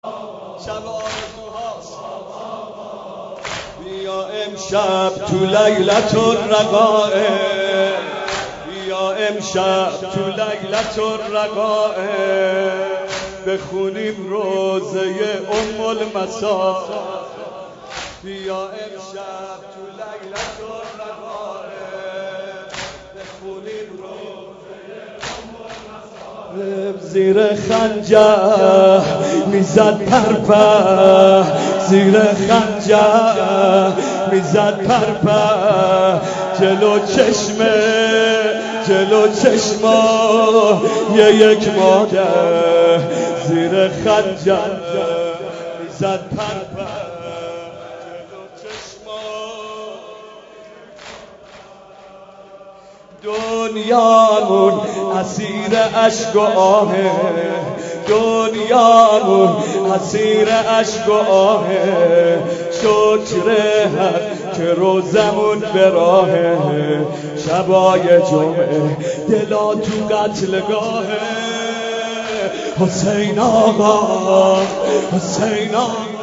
شب آرزوهاست. بیا امشب تو لیلت الرقائع، بیا امشب تو لیلت الرقائع بخونیم روزه ام المسا. بیا امشب تو لیلت الرقائع بخونیم روزه ام المسا. زیر خنجر میزد پرپر، زیر خنجر میزد پرپر، جلو چشما یک مادر. زیر خنجر میزد پرپر، جلو چشما. دنیامون اسیر اشک و آهه، دنیامون اسیر اشک و آهه. شکر حق که روزمون به راهه، شبای جمعه دلا تو قتلگاهه. حسین آقا، حسین آقا.